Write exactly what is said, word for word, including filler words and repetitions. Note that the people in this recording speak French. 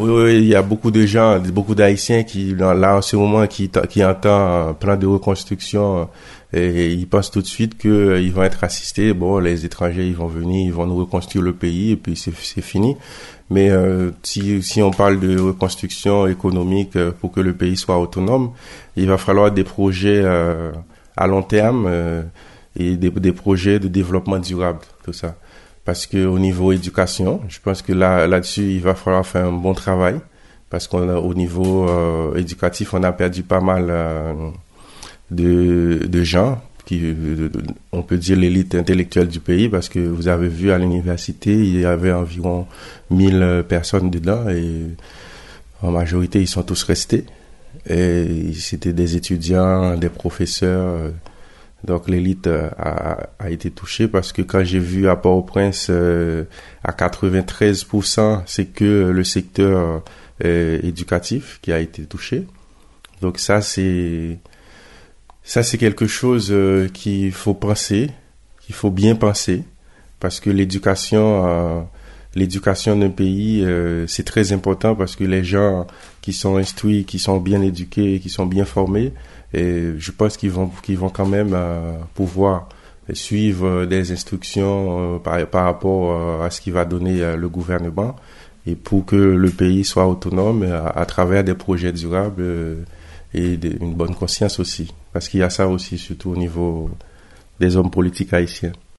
Oui, oui, il y a beaucoup de gens, beaucoup d'Haïtiens qui, là, en ce moment, qui, qui entendent un plan de reconstruction et ils pensent tout de suite qu'ils vont être assistés. Bon, les étrangers, ils vont venir, ils vont nous reconstruire le pays et puis c'est, c'est fini. Mais euh, si, si on parle de reconstruction économique pour que le pays soit autonome, il va falloir des projets euh, à long terme euh, et des, des projets de développement durable, tout ça. Parce que au niveau éducation, je pense que là là-dessus il va falloir faire un bon travail parce qu'on a, au niveau euh, éducatif on a perdu pas mal euh, de de gens qui de, de, on peut dire l'élite intellectuelle du pays parce que vous avez vu à l'université il y avait environ mille personnes dedans et en majorité ils sont tous restés et c'était des étudiants, des professeurs. Donc l'élite a, a été touchée parce que quand j'ai vu à Port-au-Prince euh, à quatre-vingt-treize pour cent c'est que le secteur euh, éducatif qui a été touché. Donc ça c'est ça c'est quelque chose euh, qu'il faut penser, qu'il faut bien penser parce que l'éducation euh, l'éducation d'un pays euh, c'est très important parce que les gens qui sont instruits, qui sont bien éduqués, qui sont bien formés et je pense qu'ils vont qu'ils vont quand même euh, pouvoir suivre des instructions euh, par, par rapport euh, à ce qui va donner euh, le gouvernement et pour que le pays soit autonome à, à travers des projets durables euh, et de, une bonne conscience aussi parce qu'il y a ça aussi surtout au niveau des hommes politiques haïtiens.